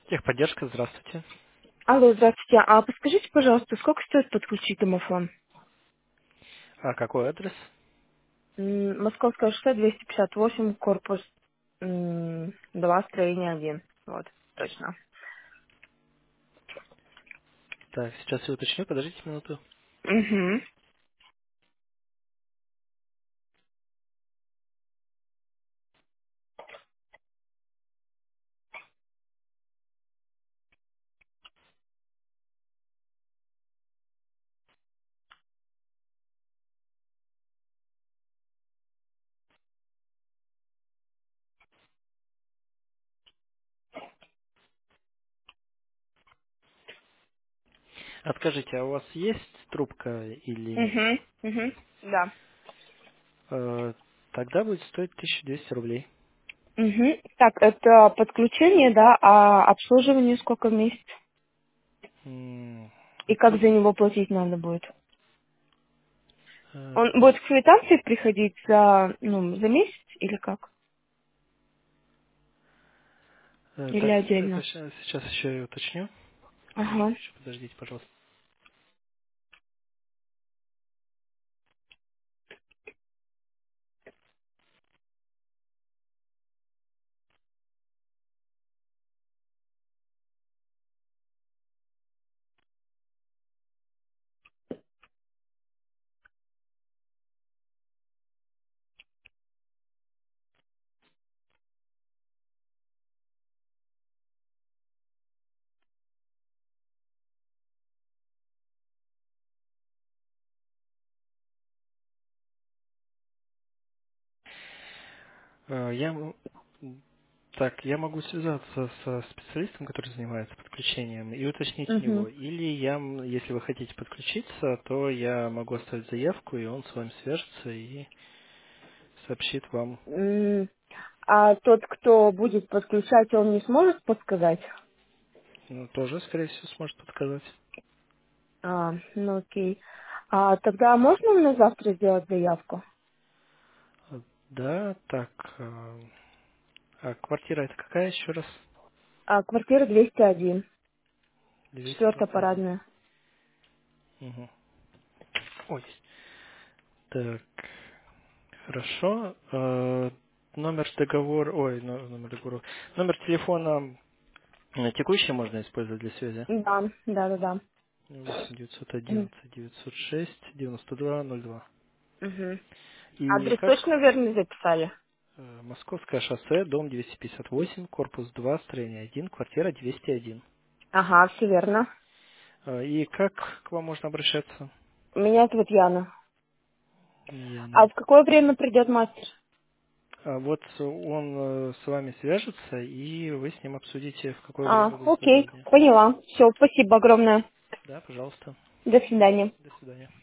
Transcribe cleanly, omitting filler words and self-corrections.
Техподдержка, здравствуйте. Алло, здравствуйте. А подскажите, пожалуйста, сколько стоит подключить домофон? А какой адрес? Московская шоссе 258, корпус 2, строение 1. Вот, точно. Так, сейчас я уточню, подождите минуту. Угу. А скажите, а у вас есть трубка или нет? Угу. Угу. Да. Э, Тогда будет стоить 1200 рублей. Угу. Так, это подключение, да, а обслуживание сколько в месяц? И как за него платить надо будет? Он Так, будет в квитанции приходить за месяц или как? Или так, это отдельно? сейчас еще я уточню. Ага. Еще подождите, пожалуйста. Я могу связаться со специалистом, который занимается подключением, и уточнить у Угу. него. Или если вы хотите подключиться, то я могу оставить заявку, и он с вами свяжется и сообщит вам. А тот, кто будет подключать, он не сможет подсказать? Ну, тоже, скорее всего, сможет подсказать. Ну окей. А тогда можно мне завтра сделать заявку? Да, так. А квартира это какая еще раз? Квартира 201, четвертая 201. парадная. Угу. Ой. Так, хорошо. Номер договора, номер договора. Номер телефона текущий можно использовать для связи. Да, да, да, да. 8 911 906 92 02. Угу. И Адрес как? точно верно записали? Московское шоссе, дом 258, корпус 2, строение 1, квартира 201. Ага, все верно. И как к вам можно обращаться? Меня зовут Яна. А Яна. в какое время придет мастер? Вот он с вами свяжется, и вы с ним обсудите, в какое время будет Окей, удобнее. поняла. Все, спасибо огромное. Да, пожалуйста. До свидания. До свидания.